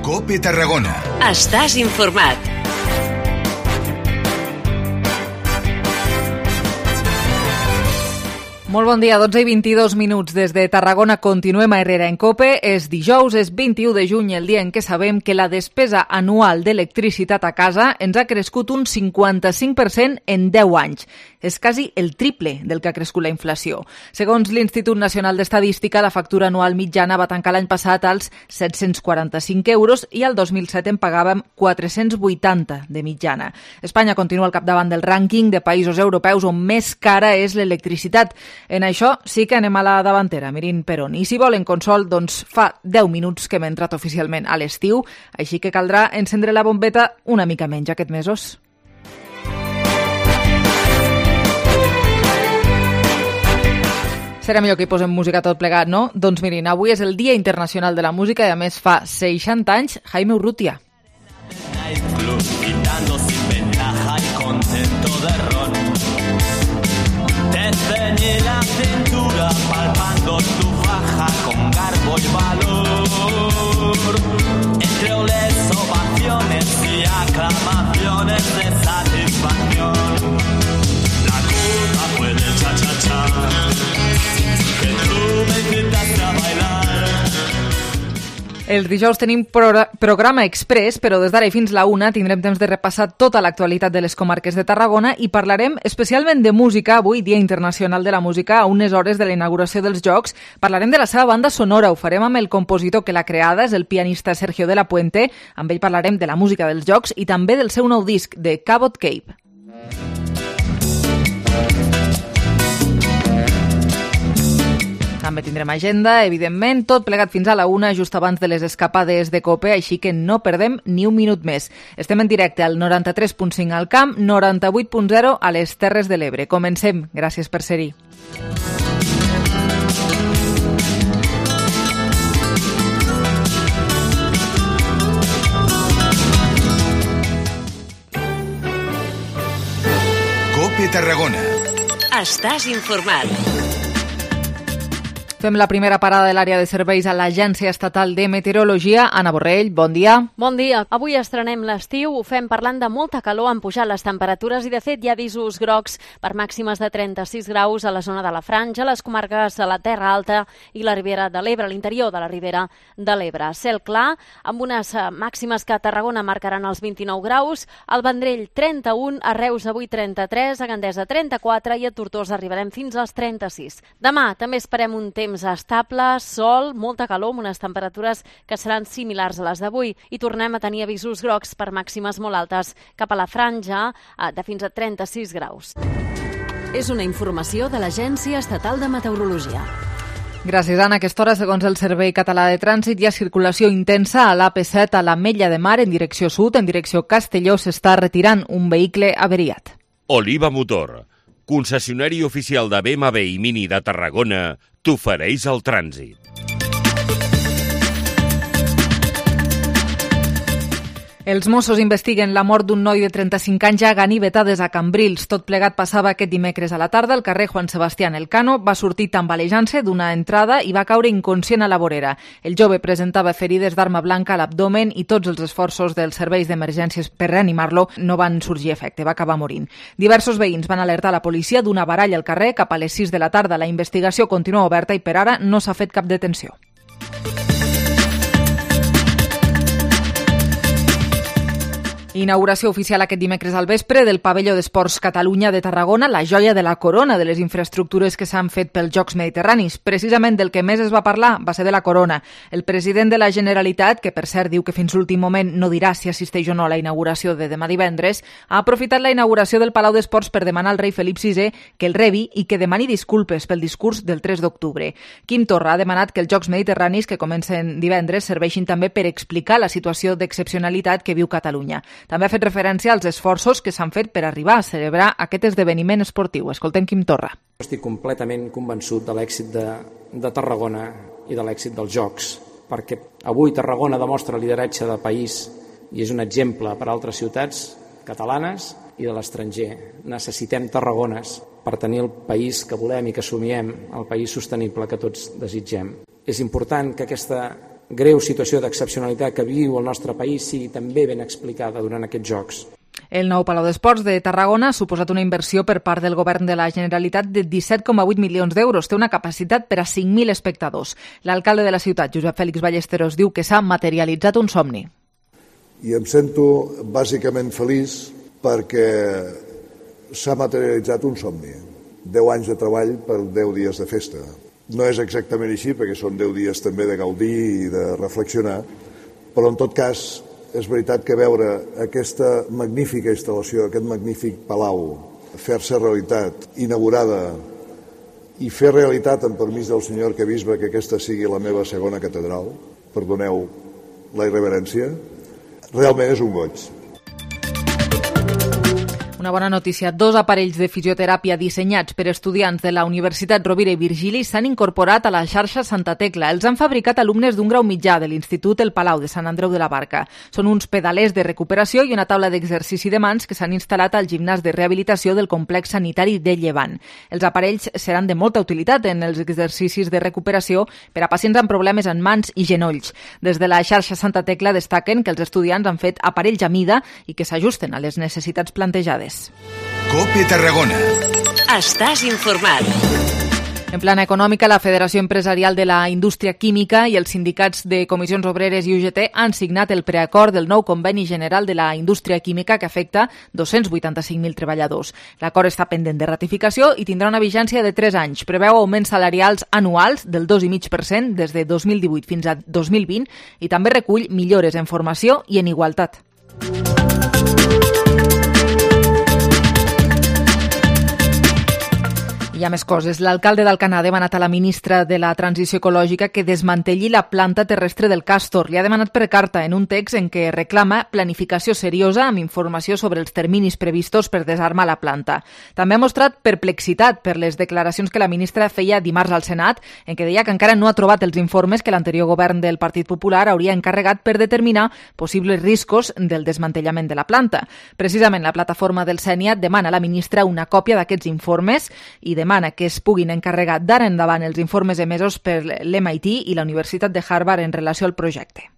COPE Tarragona. Estàs informat. Molt bon dia, 12:22 des de Tarragona. Continuem a Herrera en COPE. És dijous, és 21 de juny, el dia en què sabem que la despesa anual d'electricitat a casa ens ha crescut un 55% en 10 anys. És quasi el triple del que ha crescut la inflació. Segons l'Institut Nacional d'Estadística, la factura anual mitjana va tancar l'any passat als 745 euros i al 2007 en pagàvem 480 de mitjana. Espanya continua al capdavant del rànquing de països europeus on més cara és l'electricitat. En això sí que anem a la davantera, mirin per on. I si volen consol, doncs fa 10 minuts que hem entrat oficialment a l'estiu, així que caldrà encendre la bombeta una mica menys aquests mesos. Serà millor que hi posem música tot plegat, no? Doncs mirin, avui és el Dia Internacional de la Música i a més fa 60 anys Jaime Urrutia. Te ceñí la cintura palpando tu faja con garbo y valor. Entre oles, ovaciones y aclamaciones de satisfacción. La culpa fue del cha-cha-cha que tú me invitaste a bailar. Els dijous tenim programa express, però des d'ara i fins la 1 tindrem temps de repassar tota l'actualitat de les comarques de Tarragona i parlarem especialment de música, avui Dia Internacional de la Música, a unes hores de la inauguració dels Jocs. Parlarem de la seva banda sonora, ho farem amb el compositor que l'ha creada, és el pianista Sergio de la Puente, amb ell parlarem de la música dels Jocs i també del seu nou disc, de Cabot Cave. També tindrem agenda, evidentment, tot plegat fins a la 1, just abans de les escapades de COPE, així que no perdem ni un minut més. Estem en directe al 93.5 al Camp, 98.0 a les Terres de l'Ebre. Comencem. Gràcies per ser-hi. COPE Tarragona. Estàs informat. Fem la primera parada de l'àrea de serveis a l'Agència Estatal de Meteorologia. Anna Borrell, bon dia. Bon dia. Avui estrenem l'estiu, ho fem parlant de molta calor, han pujat les temperatures i de fet hi ha avisos grocs per màximes de 36 graus a la zona de la Franja, les comarques de la Terra Alta i la Ribera de l'Ebre, l'interior de la Ribera de l'Ebre. Cel clar, amb unes màximes que a Tarragona marcaran els 29 graus, al Vendrell 31, a Reus avui 33, a Gandesa 34 i a Tortosa arribarem fins als 36. Demà també esperem un temps estable, sol, molta calor, amb unes temperatures que seran similars a les d'avui i tornem a tenir avisos grocs per màximes molt altes cap a la Franja de fins a 36 graus. És una informació de l'Agència Estatal de Meteorologia. Gràcies, Anna. A aquesta hora, segons el Servei Català de Trànsit, hi ha circulació intensa a l'AP7 a l'Ametlla de Mar en direcció sud, en direcció Castelló s'està retirant un vehicle averiat. Oliva Motor, concessionari oficial de BMW i Mini de Tarragona, t'ofereix el trànsit. Els Mossos investiguen la mort d'un noi de 35 anys a Ganivetades, a Cambrils. Tot plegat passava aquest dimecres a la tarda al carrer Juan Sebastián Elcano. Va sortir tambalejant-se d'una entrada i va caure inconscient a la vorera. El jove presentava ferides d'arma blanca a l'abdomen i tots els esforços dels serveis d'emergències per reanimar-lo no van sorgir efecte, va acabar morint. Diversos veïns van alertar la policia d'una baralla al carrer cap a les 6 de la tarda. La investigació continua oberta i per ara no s'ha fet cap detenció. Inauguració oficial aquest dimecres al vespre del pavelló d'Esports Catalunya de Tarragona, la joia de la corona de les infraestructures que s'han fet pels Jocs Mediterranis. Precisament del que més es va parlar va ser de la corona. El president de la Generalitat, que per cert diu que fins l'últim moment no dirà si assisteix o no a la inauguració de demà divendres, ha aprofitat la inauguració del Palau d'Esports per demanar al rei Felip VI que el rebi i que demani disculpes pel discurs del 3 d'octubre. Quim Torra ha demanat que els Jocs Mediterranis, que comencen divendres, serveixin també per explicar la situació d'excepcionalitat que viu Catalunya. També ha fet referència als esforços que s'han fet per arribar a celebrar aquest esdeveniment esportiu. Escoltem Quim Torra. Estic completament convençut de l'èxit de Tarragona i de l'èxit dels Jocs, perquè avui Tarragona demostra lideratge de país i és un exemple per a altres ciutats catalanes i de l'estranger. Necessitem Tarragones per tenir el país que volem i que somiem, el país sostenible que tots desitgem. És important que aquesta greu situació d'excepcionalitat que viu el nostre país sigui també ben explicada durant aquests Jocs. El nou Palau d'Esports de Tarragona ha suposat una inversió per part del govern de la Generalitat de 17,8 milions d'euros. Té una capacitat per a 5.000 espectadors. L'alcalde de la ciutat, Josep Fèlix Ballesteros, diu que s'ha materialitzat un somni. I em sento bàsicament feliç perquè s'ha materialitzat un somni. 10 anys de treball per 10 dies de festa. No és exactament així, perquè són 10 dies també de gaudir i de reflexionar, però en tot cas és veritat que veure aquesta magnífica instal·lació, aquest magnífic palau, fer-se realitat, inaugurada, i fer realitat, amb permís del senyor arquebisbe, que aquesta sigui la meva segona catedral, perdoneu la irreverència, realment és un goig. Una bona notícia. 2 aparells de fisioteràpia dissenyats per estudiants de la Universitat Rovira i Virgili s'han incorporat a la xarxa Santa Tecla. Els han fabricat alumnes d'un grau mitjà de l'Institut El Palau de Sant Andreu de la Barca. Són uns pedalers de recuperació i una taula d'exercici de mans que s'han instal·lat al gimnàs de rehabilitació del complex sanitari de Llevant. Els aparells seran de molta utilitat en els exercicis de recuperació per a pacients amb problemes en mans i genolls. Des de la xarxa Santa Tecla destaquen que els estudiants han fet aparells a mida i que s'ajusten a les necessitats plantejades. COPE Tarragona. Estàs informat. En plana econòmica, la Federació Empresarial de la Indústria Química i els sindicats de Comissions Obreres i UGT han signat el preacord del nou conveni general de la indústria química que afecta 285.000 treballadors. L'acord està pendent de ratificació i tindrà una vigència de 3 anys. Preveu augments salarials anuals del 2,5% des de 2018 fins a 2020 i també recull millores en formació i en igualtat. Hi ha més coses. L'alcalde d'Alcanar ha demanat a la ministra de la Transició Ecològica que desmantelli la planta terrestre del Càstor. Li ha demanat per carta en un text en què reclama planificació seriosa amb informació sobre els terminis previstos per desarmar la planta. També ha mostrat perplexitat per les declaracions que la ministra feia dimarts al Senat, en què deia que encara no ha trobat els informes que l'anterior govern del Partit Popular hauria encarregat per determinar possibles riscos del desmantellament de la planta. Precisament la plataforma del Sénia demana a la ministra una còpia d'aquests informes i demana que es puguin encarregar d'ara endavant els informes emesos per l'MIT i la Universitat de Harvard en relació al projecte.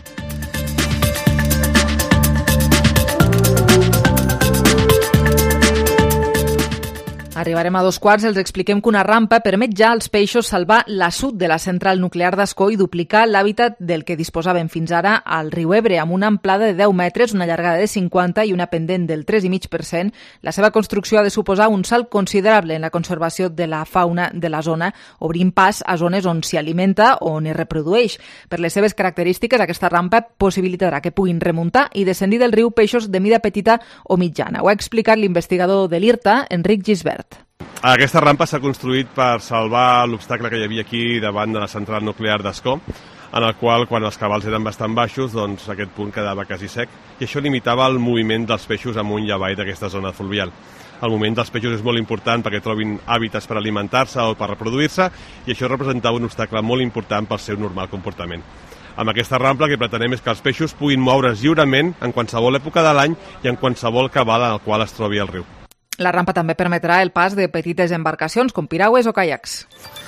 Arribarem a 2:15, els expliquem que una rampa permet ja als peixos salvar l'assut de la central nuclear d'Ascó i duplicar l'hàbitat del que disposaven fins ara al riu Ebre, amb una amplada de 10 metres, una llargada de 50 i una pendent del 3,5%. La seva construcció ha de suposar un salt considerable en la conservació de la fauna de la zona, obrint pas a zones on s'hi alimenta o on es reprodueix. Per les seves característiques, aquesta rampa possibilitarà que puguin remuntar i descendir del riu peixos de mida petita o mitjana. Ho ha explicat l'investigador de l'IRTA, Enric Gisbert. Aquesta rampa s'ha construït per salvar l'obstacle que hi havia aquí davant de la central nuclear d'Ascó, en el qual, quan els cabals eren bastant baixos, doncs aquest punt quedava quasi sec, i això limitava el moviment dels peixos amunt i avall d'aquesta zona fluvial. El moviment dels peixos és molt important perquè trobin hàbitats per alimentar-se o per reproduir-se, i això representava un obstacle molt important pel seu normal comportament. Amb aquesta rampa el que pretenem és que els peixos puguin moure's lliurement en qualsevol època de l'any i en qualsevol cabal en el qual es trobi el riu. La rampa també permetrà el pas de petites embarcacions com piragües o caiacs.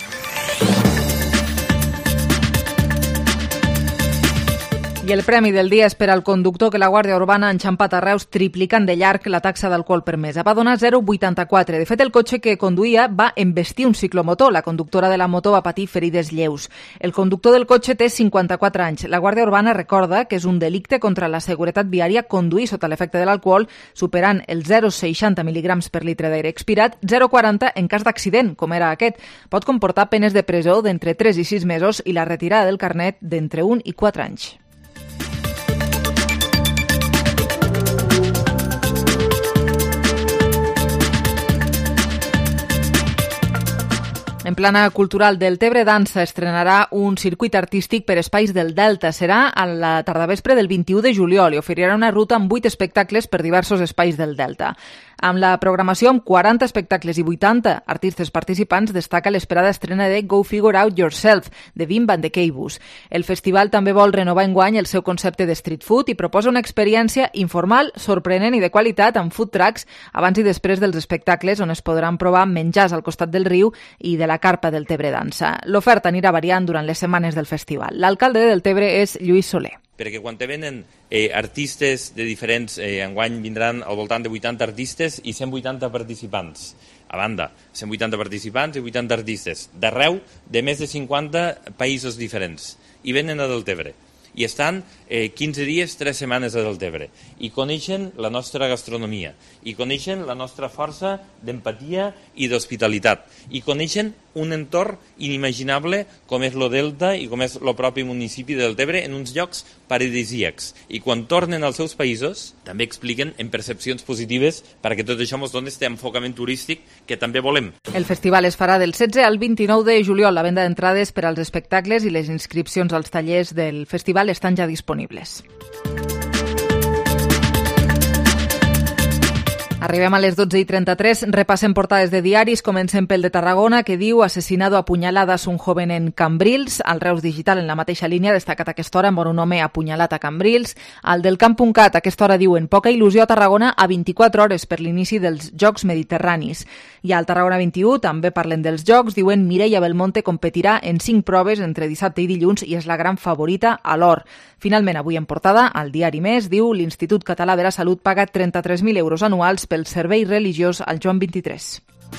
I el premi del dia és per al conductor que la Guàrdia Urbana ha enxampat a Reus triplicant de llarg la taxa d'alcohol permesa. Va donar 0,84. De fet, el cotxe que conduïa va embestir un ciclomotor. La conductora de la moto va patir ferides lleus. El conductor del cotxe té 54 anys. La Guàrdia Urbana recorda que és un delicte contra la seguretat viària conduir sota l'efecte de l'alcohol, superant els 0,60 mil·lígrams per litre d'aire expirat, 0,40 en cas d'accident, com era aquest. Pot comportar penes de presó d'entre 3 i 6 mesos i la retirada del carnet d'entre 1 i 4 anys. En plana cultural del Tebre Dansa estrenarà un circuit artístic per espais del Delta. Serà a la tardavespre del 21 de juliol i oferirà una ruta amb 8 espectacles per diversos espais del Delta. Amb la programació amb 40 espectacles i 80 artistes participants, destaca l'esperada estrena de Go Figure Out Yourself, de Wim van de Keibus. El festival també vol renovar enguany el seu concepte de street food i proposa una experiència informal, sorprenent i de qualitat amb food trucks abans i després dels espectacles, on es podran provar menjars al costat del riu i de la la Carpa del Tebre Dansa. L'oferta anirà variant durant les setmanes del festival. L'alcalde de Deltebre és Lluís Soler. Perquè quan te venen artistes de diferents, enguany vindran al voltant de 80 artistes i 180 participants. A banda, 180 participants i 80 artistes, d'arreu de més de 50 països diferents. I venen a Deltebre. I estan 15 dies, 3 setmanes a Deltebre. I coneixen la nostra gastronomia. I coneixen la nostra força d'empatia i d'hospitalitat. I coneixen un entorn inimaginable com és lo Delta i com és el propi municipi de Deltebre en uns llocs paradisíacs. I quan tornen als seus països també expliquen en percepcions positives perquè tot això ens dona aquest enfocament turístic que també volem. El festival es farà del 16 al 29 de juliol. La venda d'entrades per als espectacles i les inscripcions als tallers del festival estan ja disponibles. Arribem a les 12:33, repassem portades de diaris, comencem pel de Tarragona, que diu assassinado a puñaladas un joven en Cambrils. Al Reus Digital, en la mateixa línia, destacat a aquesta hora, mor un home apunyalat a Cambrils. Al del Camp.cat, a aquesta hora diuen poca il·lusió a Tarragona a 24 hores per l'inici dels Jocs Mediterranis. I al Tarragona 21 també parlen dels Jocs, diuen Mireia Belmonte competirà en 5 proves entre dissabte i dilluns i és la gran favorita a l'or. Finalment, avui en portada, al diari Més, diu l'Institut Català de la Salut paga 33.000 euros anuals pel servei religiós al Joan 23.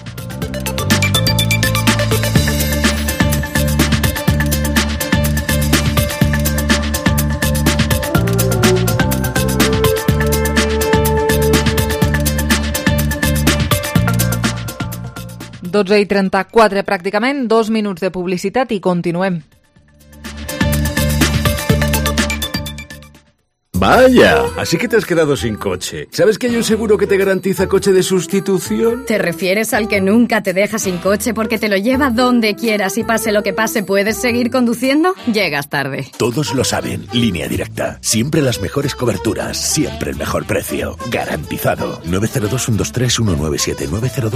Dotze i 34 pràcticament, 2 minuts de publicitat i continuem. Vaya, así que te has quedado sin coche. ¿Sabes que hay un seguro que te garantiza coche de sustitución? ¿Te refieres al que nunca te deja sin coche porque te lo lleva donde quieras y pase lo que pase puedes seguir conduciendo? Llegas tarde. Todos lo saben. Línea Directa. Siempre las mejores coberturas. Siempre el mejor precio. Garantizado. 902-123-197.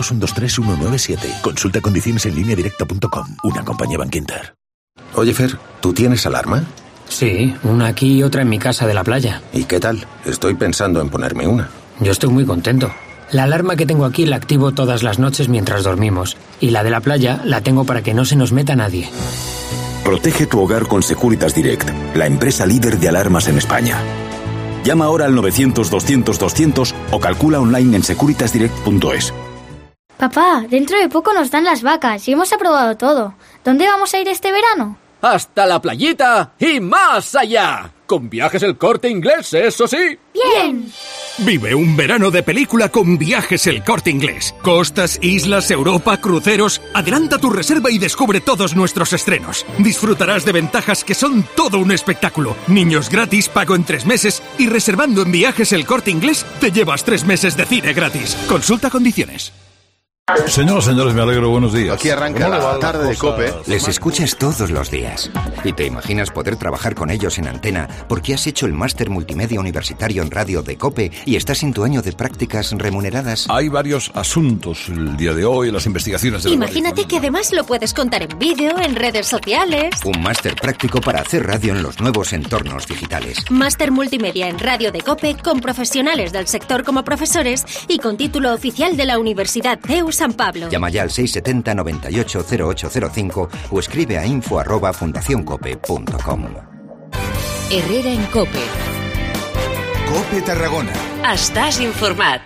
902-123-197. Consulta condiciones en lineadirecta.com. Una compañía Bankinter. Oye, Fer, ¿tú tienes alarma? Sí, una aquí y otra en mi casa de la playa. ¿Y qué tal? Estoy pensando en ponerme una. Yo estoy muy contento. La alarma que tengo aquí la activo todas las noches mientras dormimos. Y la de la playa la tengo para que no se nos meta nadie. Protege tu hogar con Securitas Direct, la empresa líder de alarmas en España. Llama ahora al 900-200-200 o calcula online en securitasdirect.es. Papá, dentro de poco nos dan las vacas y hemos aprobado todo. ¿Dónde vamos a ir este verano? ¡Hasta la playita y más allá! Con Viajes El Corte Inglés, eso sí. ¡Bien! Vive un verano de película con Viajes El Corte Inglés. Costas, islas, Europa, cruceros. Adelanta tu reserva y descubre todos nuestros estrenos. Disfrutarás de ventajas que son todo un espectáculo. Niños gratis, pago en 3 meses y reservando en Viajes El Corte Inglés te llevas 3 meses de cine gratis. Consulta condiciones. Señoras, señores, me alegro, buenos días. Aquí arranca la tarde de COPE. Les escuchas todos los días. Y te imaginas poder trabajar con ellos en antena porque has hecho el máster multimedia universitario en radio de COPE y estás en tu año de prácticas remuneradas. Hay varios asuntos el día de hoy, las investigaciones de Imagínate que además lo puedes contar en vídeo, en redes sociales. Un máster práctico para hacer radio en los nuevos entornos digitales. Máster multimedia en radio de COPE con profesionales del sector como profesores y con título oficial de la Universidad CEU San Pablo. Llama ya al 670 98 0805 o escribe a info@fundacioncope.com. Herrera en COPE. COPE Tarragona. Estàs informat.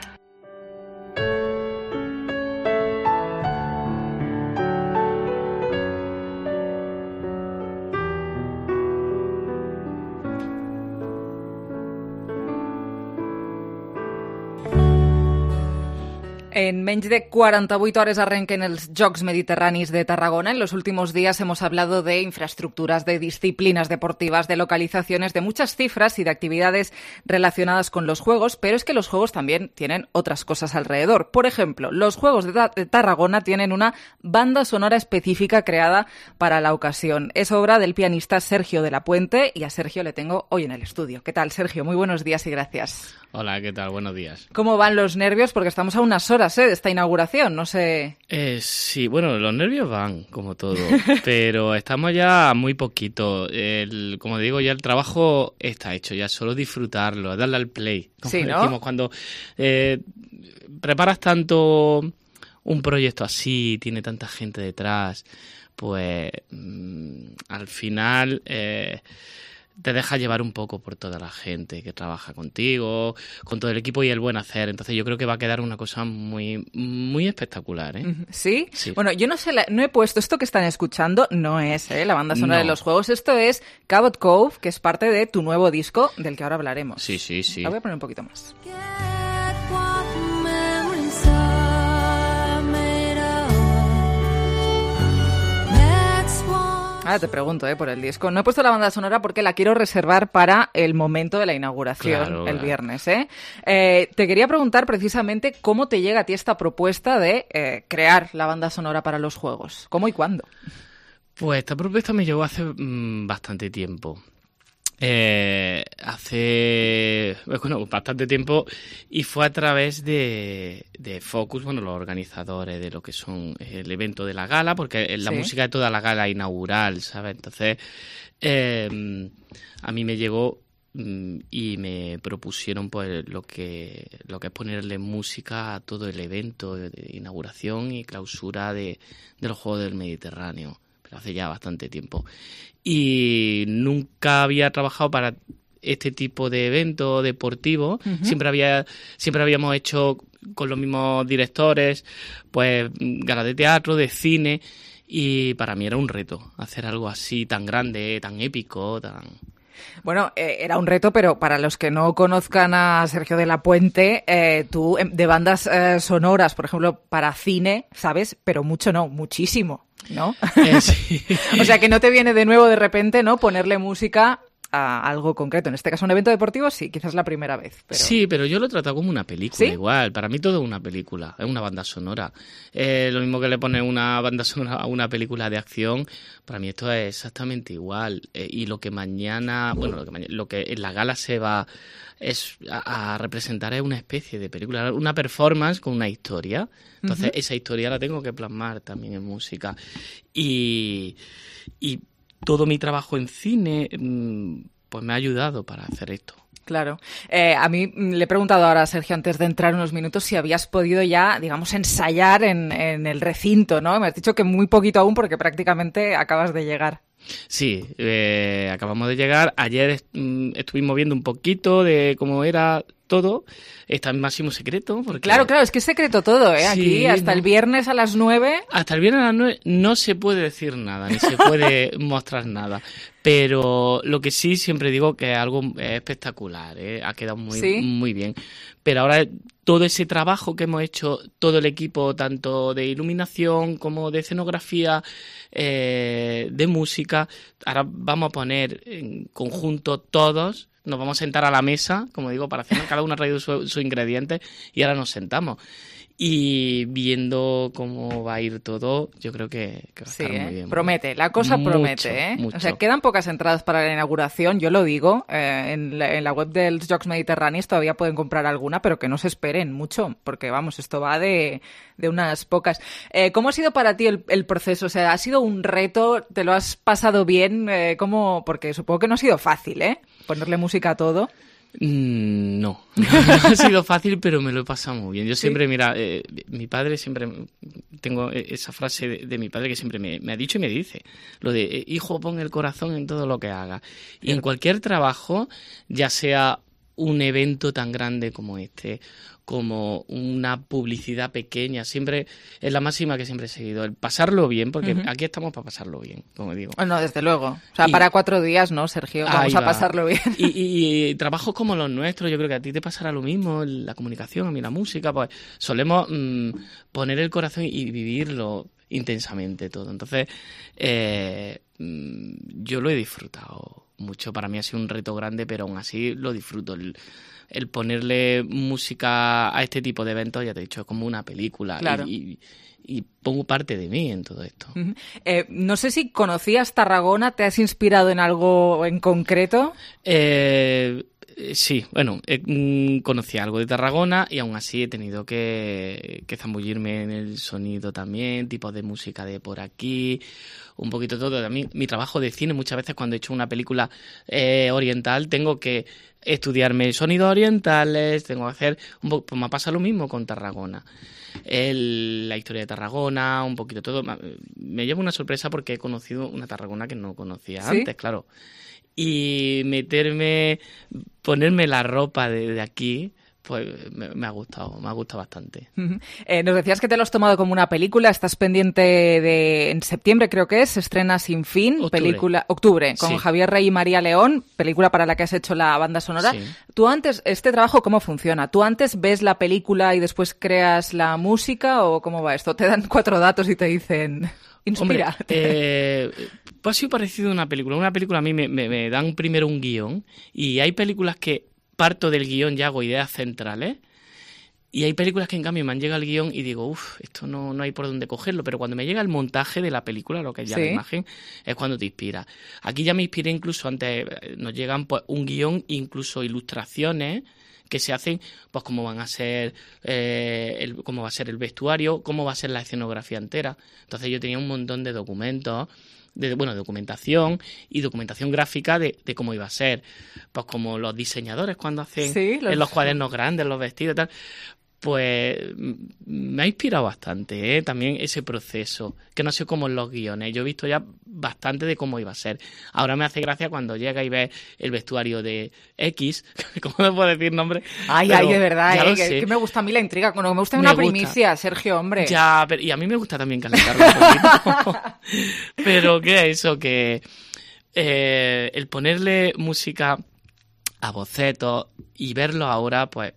En menos de 48 horas arranquen los Jocs Mediterráneos de Tarragona. En los últimos días hemos hablado de infraestructuras, de disciplinas deportivas, de localizaciones, de muchas cifras y de actividades relacionadas con los Juegos, pero es que los Juegos también tienen otras cosas alrededor. Por ejemplo, los Juegos de Tarragona tienen una banda sonora específica creada para la ocasión. Es obra del pianista Sergio de la Puente y a Sergio le tengo hoy en el estudio. ¿Qué tal, Sergio? Muy buenos días y gracias. Hola, ¿qué tal? Buenos días. ¿Cómo van los nervios? Porque estamos a unas horas de esta inauguración, no sé... Sí, bueno, los nervios van, como todo, pero estamos ya muy poquito. Como digo, ya el trabajo está hecho, ya solo disfrutarlo, darle al play. Como sí, ¿no? decimos, cuando preparas tanto un proyecto así tiene tanta gente detrás, pues al final te deja llevar un poco por toda la gente que trabaja contigo, con todo el equipo y el buen hacer. Entonces yo creo que va a quedar una cosa muy, muy espectacular, ¿eh? ¿Sí? Sí. Bueno, yo no sé, no he puesto esto que están escuchando, no es la banda sonora de los juegos, esto es Cabot Cove, que es parte de tu nuevo disco, del que ahora hablaremos. Sí, sí, sí. La voy a poner un poquito más. Ahora te pregunto por el disco. No he puesto la banda sonora porque la quiero reservar para el momento de la inauguración, el viernes. Te quería preguntar precisamente cómo te llega a ti esta propuesta de crear la banda sonora para los juegos. ¿Cómo y cuándo? Pues esta propuesta me llegó hace bastante tiempo. Bastante tiempo, y fue a través de Focus, los organizadores de lo que son el evento de la gala, porque la música de toda la gala inaugural, ¿sabes? Entonces a mí me llegó y me propusieron pues lo que es ponerle música a todo el evento de inauguración y clausura de los Juegos del Mediterráneo, pero hace ya bastante tiempo. Y nunca había trabajado para este tipo de evento deportivo. Uh-huh. Siempre habíamos hecho con los mismos directores, pues galas de teatro, de cine, y para mí era un reto hacer algo así tan grande, tan épico, tan... Bueno, era un reto, pero para los que no conozcan a Sergio de la Puente, tú de bandas sonoras, por ejemplo, para cine, ¿sabes? Pero mucho no, muchísimo, ¿no? Sí. O sea, que no te viene de nuevo de repente, ¿no? Ponerle música a algo concreto. En este caso, un evento deportivo, sí, quizás la primera vez. Pero... Sí, pero yo lo he tratado como una película, ¿sí? Igual. Para mí todo es una película, es una banda sonora. Lo mismo que le pone una banda sonora a una película de acción, para mí esto es exactamente igual. Y lo que lo que en la gala se va a representar es una especie de película, una performance con una historia. Entonces, esa historia la tengo que plasmar también en música. Y todo mi trabajo en cine pues me ha ayudado para hacer esto. Claro. A mí le he preguntado ahora a Sergio, antes de entrar unos minutos, si habías podido ya, digamos, ensayar en el recinto, ¿no? Me has dicho que muy poquito aún porque prácticamente acabas de llegar. Sí, acabamos de llegar. Ayer estuvimos viendo un poquito de cómo era todo. Está en máximo secreto. Porque... Claro, es que es secreto todo, ¿eh? Aquí sí, hasta el viernes a las 9. Hasta el viernes a las 9 no se puede decir nada, ni se puede mostrar nada. Pero lo que sí siempre digo que es algo espectacular, ¿eh? Ha quedado muy bien. Pero ahora todo ese trabajo que hemos hecho, todo el equipo, tanto de iluminación como de escenografía, de música, ahora vamos a poner en conjunto todos. Nos vamos a sentar a la mesa, como digo, para hacer cada uno ha traído su ingrediente y ahora nos sentamos. Y viendo cómo va a ir todo, yo creo que va a estar muy bien. Promete, la cosa promete, ¿eh? Mucho. O sea, quedan pocas entradas para la inauguración, yo lo digo, en la web del Jocs Mediterranis todavía pueden comprar alguna, pero que no se esperen mucho, porque vamos, esto va de unas pocas. ¿Cómo ha sido para ti el proceso? O sea, ¿ha sido un reto? ¿Te lo has pasado bien? Porque supongo que no ha sido fácil, ¿eh? Ponerle música a todo. No ha sido fácil, pero me lo he pasado muy bien. Yo siempre, mi padre siempre, tengo esa frase de mi padre que siempre me ha dicho y me dice, lo de, hijo, pon el corazón en todo lo que haga. Y en cualquier trabajo, ya sea un evento tan grande como este, como una publicidad pequeña, siempre es la máxima que siempre he seguido, el pasarlo bien, porque aquí estamos para pasarlo bien, como digo. No, desde luego. O sea, para 4 días, ¿no, Sergio? Vamos a pasarlo bien. Y trabajos como los nuestros, yo creo que a ti te pasará lo mismo, la comunicación, a mí la música, pues solemos poner el corazón y vivirlo intensamente todo. Entonces, yo lo he disfrutado mucho. Para mí ha sido un reto grande, pero aún así lo disfruto. El ponerle música a este tipo de eventos, ya te he dicho, es como una película. Claro. Y pongo parte de mí en todo esto. No sé si conocías Tarragona, ¿te has inspirado en algo en concreto? Sí, bueno, conocí algo de Tarragona y aún así he tenido que zambullirme en el sonido también, tipos de música de por aquí, un poquito todo. También mi trabajo de cine, muchas veces cuando he hecho una película oriental tengo que estudiarme sonidos orientales, tengo que hacer pues me pasa lo mismo con Tarragona. La historia de Tarragona, un poquito todo. Me lleva una sorpresa porque he conocido una Tarragona que no conocía antes, claro. Y ponerme la ropa de aquí, pues me ha gustado bastante. Nos decías que te lo has tomado como una película, estás pendiente en septiembre creo que se estrena Sin Fin, octubre, con Javier Rey y María León, película para la que has hecho la banda sonora. Sí. Tú antes, este trabajo, ¿cómo funciona? ¿Tú antes ves la película y después creas la música o cómo va esto? ¿Te dan 4 datos y te dicen... Inspira? Pues ha sido parecido a una película. Una película a mí me dan primero un guión y hay películas que parto del guión y hago ideas centrales y hay películas que en cambio me han llegado el guión y digo, esto no hay por dónde cogerlo, pero cuando me llega el montaje de la película, lo que es ya la imagen, es cuando te inspira. Aquí ya me inspiré incluso antes, nos llegan pues un guión, incluso ilustraciones que se hacen, pues cómo van a ser cómo va a ser el vestuario, cómo va a ser la escenografía entera. Entonces yo tenía un montón de documentos, documentación y documentación gráfica de cómo iba a ser. Pues como los diseñadores cuando hacen en los cuadernos grandes, los vestidos y tal. Pues me ha inspirado bastante, también ese proceso, que no sé cómo en los guiones. Yo he visto ya bastante de cómo iba a ser. Ahora me hace gracia cuando llega y ves el vestuario de X, ¿cómo no puedo decir nombre? Ay, de verdad, que me gusta a mí la intriga, me gusta una primicia, Sergio, hombre. Ya, y a mí me gusta también calentarlo un poquito. Pero ¿qué es eso? Que el ponerle música a bocetos y verlo ahora, pues...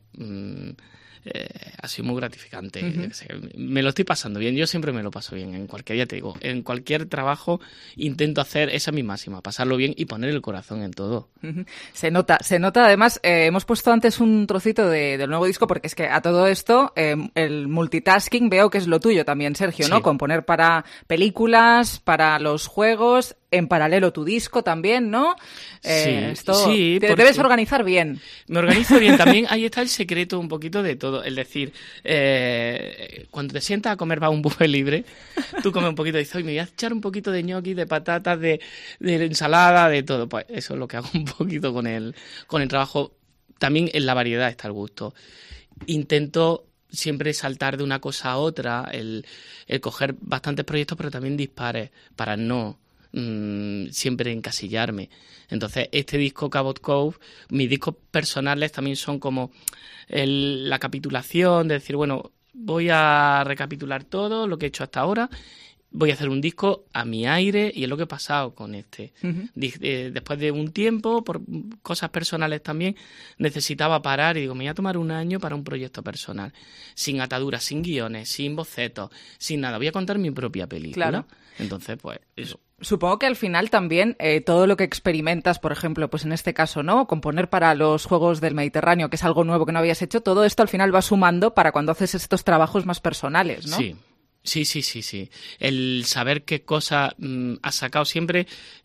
ha sido muy gratificante. Me lo estoy pasando bien, yo siempre me lo paso bien en cualquier trabajo intento hacer esa mi máxima, pasarlo bien y poner el corazón en todo. Se nota además, hemos puesto antes un trocito del nuevo disco porque es que a todo esto el multitasking veo que es lo tuyo también, Sergio, ¿no? Componer para películas, para los juegos, en paralelo tu disco también, ¿no? Te debes organizar bien. Me organizo bien también, ahí está el secreto un poquito de todo, es decir, cuando te sientas a comer va un buffet libre, tú comes un poquito y dices, me voy a echar un poquito de ñoqui, de patatas, de ensalada, de todo, pues eso es lo que hago un poquito con el trabajo. También en la variedad está el gusto. Intento siempre saltar de una cosa a otra, el coger bastantes proyectos, pero también dispares, para no siempre encasillarme. Entonces este disco Cabot Cove, mis discos personales también son como la capitulación de decir, bueno, voy a recapitular todo lo que he hecho hasta ahora, voy a hacer un disco a mi aire y es lo que he pasado con este. Después de un tiempo, por cosas personales también, necesitaba parar y digo, me voy a tomar un año para un proyecto personal, sin ataduras, sin guiones, sin bocetos, sin nada, voy a contar mi propia película. Claro. Entonces, pues eso. Supongo que al final también todo lo que experimentas, por ejemplo, pues en este caso, ¿no? Componer para los Juegos del Mediterráneo, que es algo nuevo que no habías hecho, todo esto al final va sumando para cuando haces estos trabajos más personales, ¿no? Sí. El saber qué cosa has sacado siempre...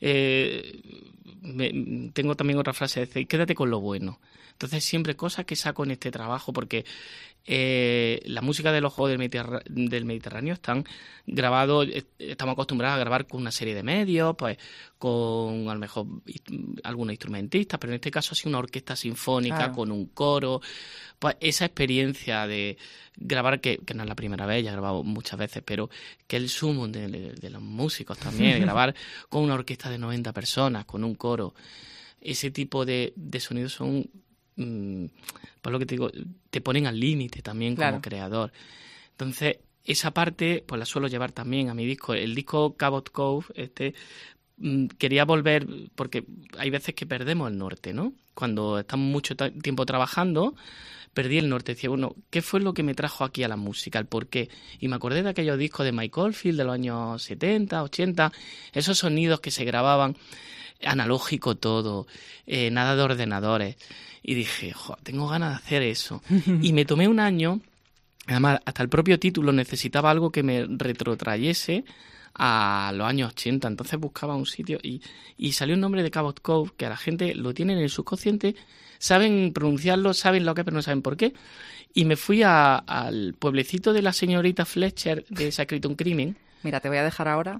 tengo también otra frase de decir, quédate con lo bueno. Entonces siempre cosas que saco en este trabajo, porque la música de los Juegos del Mediterráneo están grabados, estamos acostumbrados a grabar con una serie de medios, pues con a lo mejor algunos instrumentistas, pero en este caso ha sido una orquesta sinfónica con un coro. Pues esa experiencia de grabar, que no es la primera vez, ya he grabado muchas veces, pero que el sumo de los músicos también, de grabar con una orquesta de 90 personas, con un coro, ese tipo de sonidos son... pues lo que te digo, te ponen al límite también como creador. Entonces esa parte pues la suelo llevar también a mi disco. El disco Cabot Cove, quería volver, porque hay veces que perdemos el norte, ¿no? Cuando estamos mucho tiempo trabajando, perdí el norte. Decía, bueno, ¿qué fue lo que me trajo aquí a la música? ¿El por qué? Y me acordé de aquellos discos de Mike Oldfield de los años 70, 80, esos sonidos que se grababan analógico todo, nada de ordenadores. Y dije, tengo ganas de hacer eso. Y me tomé un año, además hasta el propio título necesitaba algo que me retrotrayese a los años 80. Entonces buscaba un sitio y salió un nombre de Cabot Cove que a la gente lo tienen en el subconsciente, saben pronunciarlo, saben lo que es, pero no saben por qué. Y me fui al pueblecito de la señorita Fletcher de Se ha escrito un crimen. Mira, te voy a dejar ahora.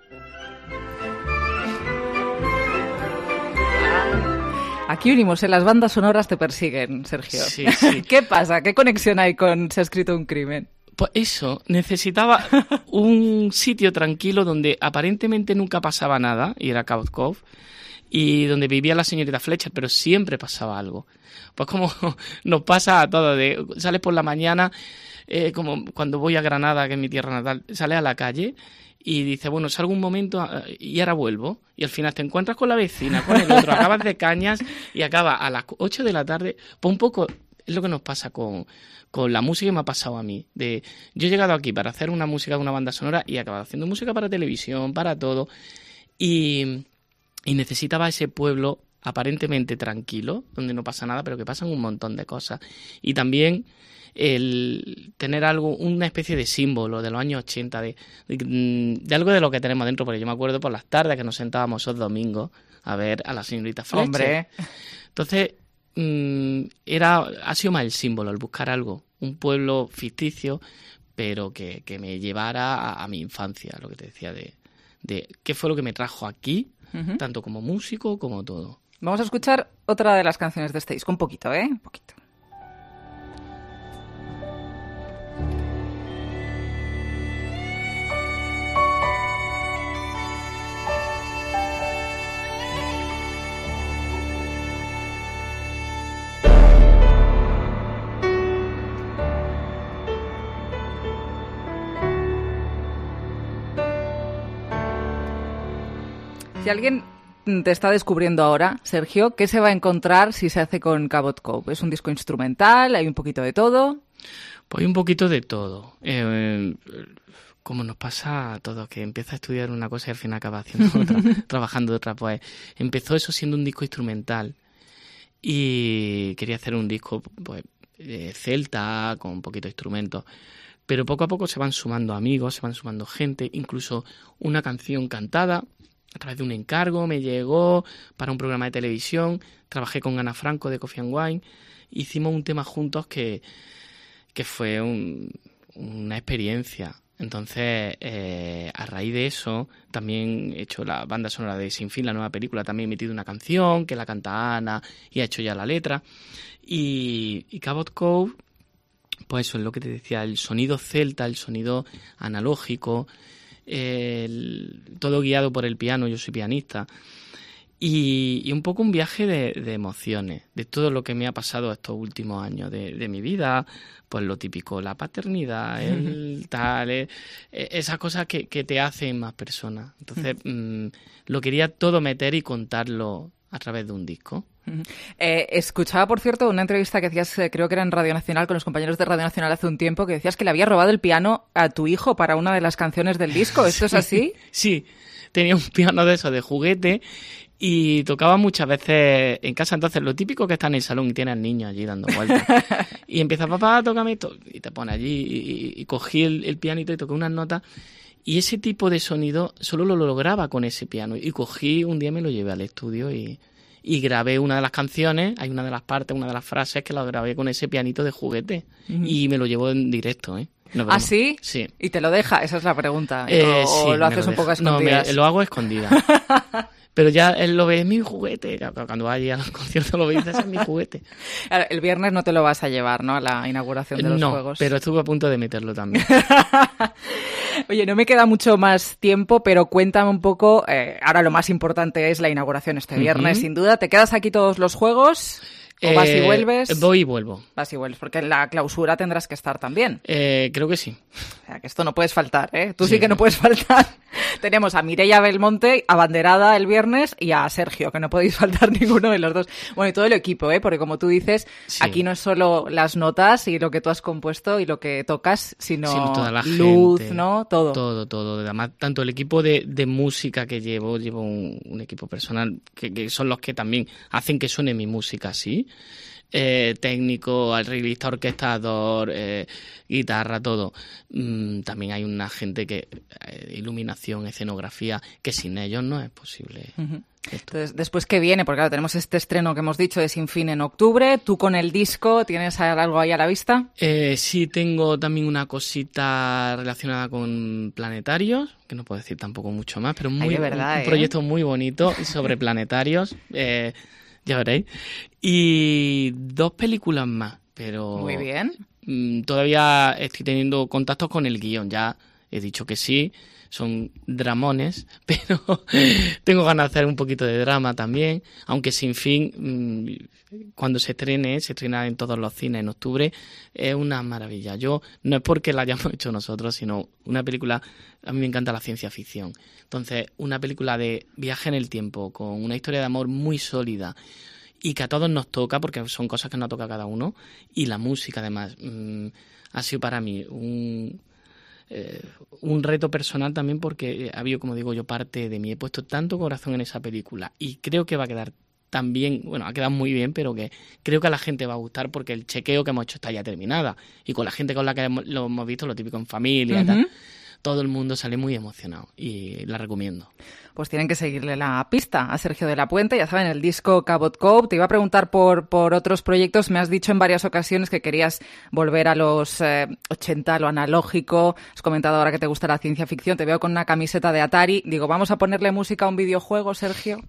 Aquí unimos, las bandas sonoras te persiguen, Sergio. Sí. ¿Qué pasa? ¿Qué conexión hay con Se ha escrito un crimen? Pues eso, necesitaba un sitio tranquilo donde aparentemente nunca pasaba nada, y era Cabot Cove, y donde vivía la señorita Fletcher, pero siempre pasaba algo. Pues como nos pasa a todos, sales por la mañana, como cuando voy a Granada, que es mi tierra natal, sales a la calle y dices, bueno, salgo un momento y ahora vuelvo. Y al final te encuentras con la vecina, con el otro, acabas de cañas y acaba a las 8 de la tarde. Pues un poco es lo que nos pasa con la música que me ha pasado a mí. Yo he llegado aquí para hacer una música de una banda sonora y he acabado haciendo música para televisión, para todo. Y necesitaba ese pueblo aparentemente tranquilo, donde no pasa nada, pero que pasan un montón de cosas. Y también el tener algo, una especie de símbolo de los años 80, de algo de lo que tenemos dentro, porque yo me acuerdo por las tardes que nos sentábamos esos domingos a ver a la señorita Fletcher. ¡Hombre! Entonces, ha sido más el símbolo, el buscar algo, un pueblo ficticio, pero que me llevara a mi infancia, lo que te decía de qué fue lo que me trajo aquí, tanto como músico como todo. Vamos a escuchar otra de las canciones de este disco, un poquito, un poquito. Si alguien te está descubriendo ahora, Sergio, ¿qué se va a encontrar si se hace con Cabot Cove? ¿Es un disco instrumental? ¿Hay un poquito de todo? Pues hay un poquito de todo. Como nos pasa a todos, que empieza a estudiar una cosa y al final acaba haciendo otra, trabajando de otra. Pues empezó eso siendo un disco instrumental y quería hacer un disco pues celta, con un poquito de instrumentos. Pero poco a poco se van sumando amigos, se van sumando gente, incluso una canción cantada. A través de un encargo me llegó para un programa de televisión, trabajé con Ana Franco de Coffee and Wine, hicimos un tema juntos que fue una experiencia. Entonces, a raíz de eso, también he hecho la banda sonora de Sin Fin, la nueva película, también he metido una canción que la canta Ana y ha hecho ya la letra. Y Cabot Cove, pues eso es lo que te decía, el sonido celta, el sonido analógico, todo guiado por el piano, yo soy pianista, y un poco un viaje de emociones, de todo lo que me ha pasado estos últimos años de mi vida, pues lo típico, la paternidad, esas cosas que te hacen más persona. Entonces lo quería todo meter y contarlo a través de un disco. Escuchaba, por cierto, una entrevista que hacías, creo que era en Radio Nacional, con los compañeros de Radio Nacional hace un tiempo, que decías que le había robado el piano a tu hijo para una de las canciones del disco. ¿Esto es así? Sí, tenía un piano de esos de juguete y tocaba muchas veces en casa. Entonces, lo típico que está en el salón y tiene al niño allí dando vueltas. Y empieza, papá, tócame esto. Y te pone allí y cogí el pianito y toqué unas notas. Y ese tipo de sonido solo lo lograba con ese piano. Y cogí, un día me lo llevé al estudio y grabé una de las canciones, hay una de las partes, una de las frases que la grabé con ese pianito de juguete y me lo llevo en directo, No, ¿Ah, sí? Sí. ¿Y te lo deja? Esa es la pregunta. ¿O sí, lo haces un poco a escondidas? No, lo hago a escondidas. Pero ya él lo ve, es mi juguete. Cuando vaya al concierto lo ve y dice, ese es mi juguete. El viernes no te lo vas a llevar, ¿no? A la inauguración de los Juegos. No, pero estuve a punto de meterlo también. Oye, no me queda mucho más tiempo, pero cuéntame un poco. Ahora lo más importante es la inauguración este viernes, sin duda. ¿Te quedas aquí todos los Juegos? ¿O vas y vuelves? Voy y vuelvo. Vas y vuelves, porque en la clausura tendrás que estar también. Creo que sí. O sea, que esto no puedes faltar, ¿eh? Tú sí que no puedes faltar. Tenemos a Mireia Belmonte, abanderada el viernes, y a Sergio, que no podéis faltar ninguno de los dos. Bueno, y todo el equipo, porque como tú dices, aquí no es solo las notas y lo que tú has compuesto y lo que tocas, sino toda la luz, gente, ¿no? Todo. Todo. Además, tanto el equipo de música que llevo un equipo personal que son los que también hacen que suene mi música así. Técnico, arreglista, orquestador, guitarra, todo. También hay una gente que iluminación, escenografía, que sin ellos no es posible. Uh-huh. Entonces, después, ¿qué viene? Porque claro, tenemos este estreno que hemos dicho de Sin Fin en octubre. ¿Tú con el disco tienes algo ahí a la vista? Sí, tengo también una cosita relacionada con planetarios, que no puedo decir tampoco mucho más, pero un proyecto muy bonito sobre planetarios. Ya veréis. Y 2 películas más, pero... Muy bien. Todavía estoy teniendo contactos con el guión. Ya he dicho que sí, son dramones, pero tengo ganas de hacer un poquito de drama también. Aunque Sin Fin, cuando se estrena en todos los cines en octubre, es una maravilla. No es porque la hayamos hecho nosotros, sino una película... A mí me encanta la ciencia ficción. Entonces, una película de viaje en el tiempo, con una historia de amor muy sólida y que a todos nos toca, porque son cosas que nos toca a cada uno, y la música, además, ha sido para mí un reto personal también, porque ha habido, como digo yo, parte de mí. He puesto tanto corazón en esa película y creo que va a quedar también, ha quedado muy bien, pero que creo que a la gente va a gustar porque el chequeo que hemos hecho está ya terminada. Y con la gente con la que lo hemos visto, lo típico en familia y tal, todo el mundo sale muy emocionado y la recomiendo. Pues tienen que seguirle la pista a Sergio de la Puente, ya saben, el disco Cabot Cove. Te iba a preguntar por otros proyectos. Me has dicho en varias ocasiones que querías volver a los 80, a lo analógico. Has comentado ahora que te gusta la ciencia ficción. Te veo con una camiseta de Atari. Digo, ¿vamos a ponerle música a un videojuego, Sergio?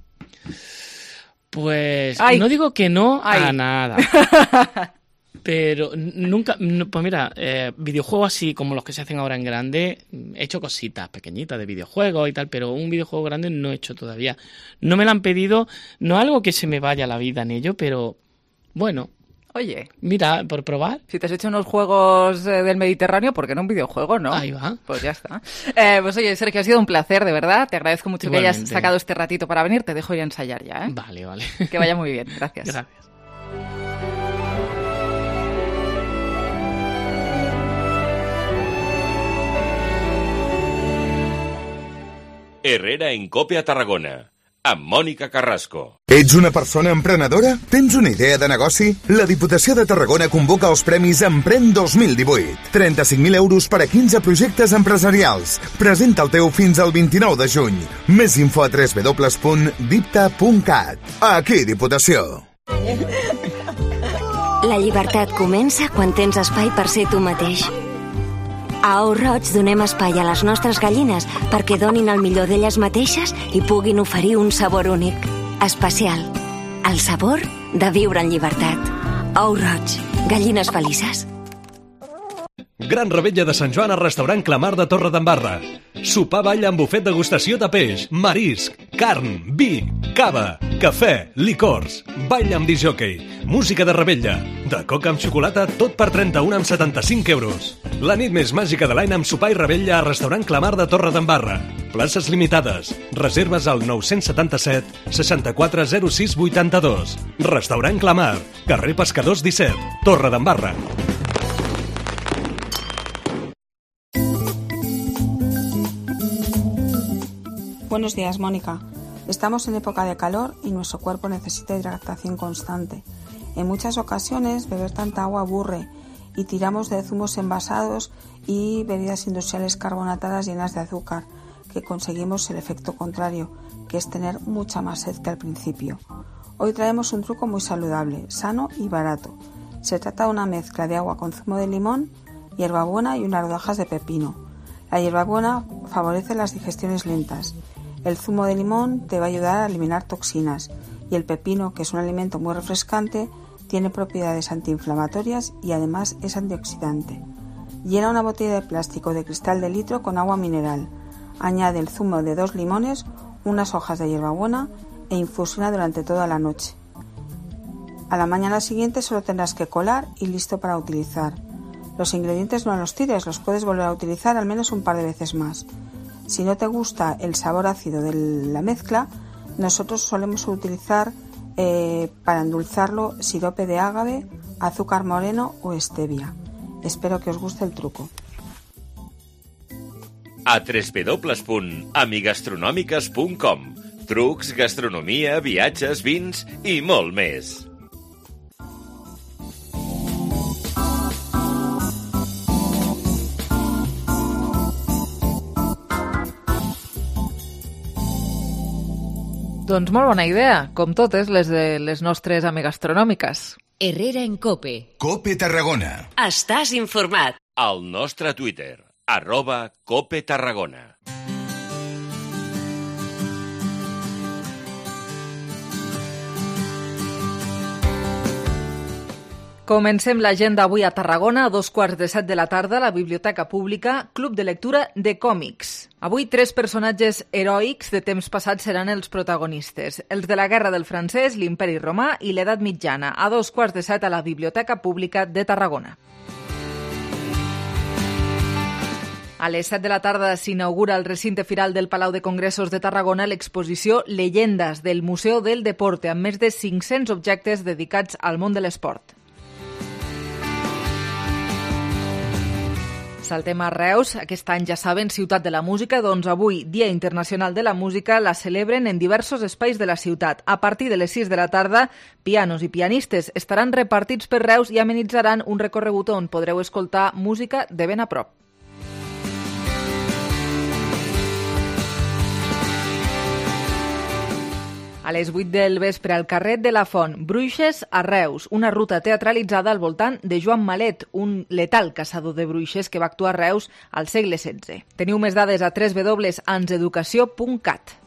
Pues no digo que no a nada. Pero nunca, pues mira, videojuegos así como los que se hacen ahora en grande, he hecho cositas pequeñitas de videojuegos y tal, pero un videojuego grande no he hecho todavía. No me lo han pedido, no es algo que se me vaya la vida en ello, pero bueno. Oye, mira, por probar. Si te has hecho unos juegos del Mediterráneo, ¿por qué no un videojuego, no? Ahí va. Pues ya está. Pues oye, Sergio, ha sido un placer, de verdad. Te agradezco mucho que hayas sacado este ratito para venir. Te dejo ir a ensayar ya, ¿eh? Vale. Que vaya muy bien. Gracias. Gracias. Herrera en COPE a Tarragona, amb Mònica Carrasco. Ets una persona emprenedora? Tens una idea de negoci? La Diputació de Tarragona convoca els Premis Emprèn 2018. 35.000 euros per a 15 projectes empresarials. Presenta el teu fins al 29 de juny. Més info a www.dipta.cat. Aquí, Diputació. La llibertat comença quan tens espai per ser tu mateix. A Ou Roig donem espai a les nostres gallines perquè donin el millor d'elles mateixes i puguin oferir un sabor únic, especial. El sabor de viure en llibertat. Ou Roig, gallines felices. Gran revetlla de Sant Joan al restaurant Clamar de Torredembarra. Sopar ball amb bufet degustació de peix, marisc, carn, vi, cava, cafè, licors, ball amb discjòquei, música de revetlla, de coca amb xocolata, tot per 31,75 euros. La nit més màgica de l'any amb sopar i revetlla al restaurant Clamar de Torredembarra. Places limitades. Reserves al 977 64 06 82. Restaurant Clamar, carrer Pescadors 17, Torredembarra. Buenos días, Mónica. Estamos en época de calor y nuestro cuerpo necesita hidratación constante. En muchas ocasiones beber tanta agua aburre y tiramos de zumos envasados y bebidas industriales carbonatadas llenas de azúcar, que conseguimos el efecto contrario, que es tener mucha más sed que al principio. Hoy traemos un truco muy saludable, sano y barato. Se trata de una mezcla de agua con zumo de limón, hierbabuena y unas rodajas de pepino. La hierbabuena favorece las digestiones lentas. El zumo de limón te va a ayudar a eliminar toxinas y el pepino, que es un alimento muy refrescante, tiene propiedades antiinflamatorias y además es antioxidante. Llena una botella de plástico de cristal de litro con agua mineral. Añade el zumo de 2 limones, unas hojas de hierbabuena e infusiona durante toda la noche. A la mañana siguiente solo tendrás que colar y listo para utilizar. Los ingredientes no los tires, los puedes volver a utilizar al menos un par de veces más. Si no te gusta el sabor ácido de la mezcla, nosotros solemos utilizar para endulzarlo sirope de ágave, azúcar moreno o stevia. Espero que os guste el truco. A www.amigastronòmiques.com. Trucs, gastronomia, viatges, vins i molt més. Doncs molt bona idea, com totes les de les nostres amigastronòmiques. Herrera en COPE. COPE Tarragona. Estàs informat. Al nostre Twitter, @COPE Tarragona. Comencem l'agenda avui a Tarragona a 2:15 de la tarda a la Biblioteca Pública, Club de Lectura de Còmics. Avui 3 personatges heroics de temps passats seran els protagonistes. Els de la Guerra del Francès, l'Imperi Romà i l'Edat Mitjana, a 2:15 a la Biblioteca Pública de Tarragona. A les 7 de la tarda s'inaugura al recinte firal del Palau de Congressos de Tarragona l'exposició Leyendas del Museu del Deporte, amb més de 500 objectes dedicats al món de l'esport. Saltem a Reus. Aquest any, ja saben, Ciutat de la Música, doncs avui, Dia Internacional de la Música, la celebren en diversos espais de la ciutat. A partir de les 6 de la tarda, pianos i pianistes estaran repartits per Reus i amenitzaran un recorregut on podreu escoltar música de ben a prop. A les 8 del vespre, al carrer de la Font, Bruixes a Reus, una ruta teatralitzada al voltant de Joan Malet, un letal caçador de bruixes que va actuar a Reus al segle XVI. Teniu més dades a www.anseducació.cat.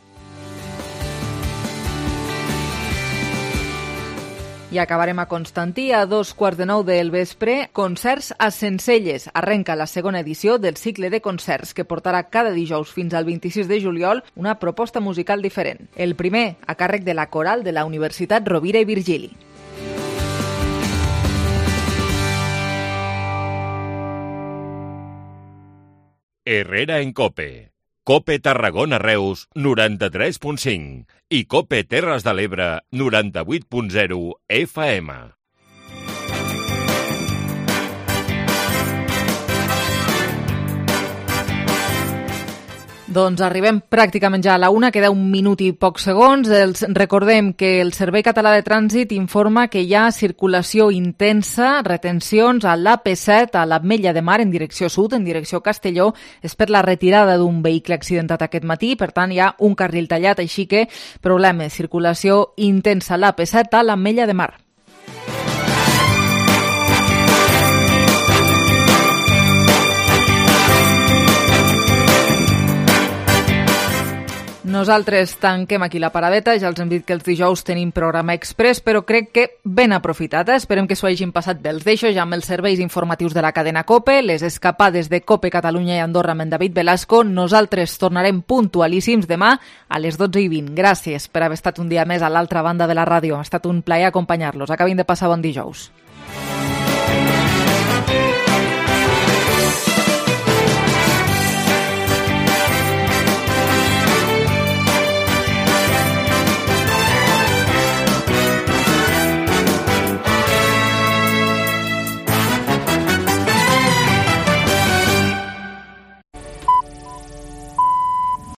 I acabarem a Constantí a 8:15 del vespre. Concerts a Sencelles. Arrenca la segona edició del cicle de concerts que portarà cada dijous fins al 26 de juliol una proposta musical diferent. El primer, a càrrec de la Coral de la Universitat Rovira i Virgili. Herrera en COPE. COPE Tarragona Reus 93.5 i COPE Terres de l'Ebre 98.0 FM. Doncs arribem pràcticament ja a la 1, queda 1 minut i pocs segons. Recordem que el Servei Català de Trànsit informa que hi ha circulació intensa, retencions a l'AP7, a l'Ametlla de Mar, en direcció sud, en direcció Castelló. És per la retirada d'un vehicle accidentat aquest matí, per tant hi ha un carril tallat, així que problema, circulació intensa a l'AP7 a l'Ametlla de Mar. Nosaltres tanquem aquí la paradeta, ja els hem dit que els dijous tenim programa express, però crec que ben aprofitat. Esperem que s'ho hagin passat bé. Els deixo ja amb els serveis informatius de la cadena COPE, les escapades de COPE Catalunya i Andorra amb en David Velasco. Nosaltres tornarem puntualíssims demà a les 12:20. Gràcies per haver estat un dia més a l'altra banda de la ràdio. Ha estat un plaer acompanyar-los. Acabin de passar bon dijous.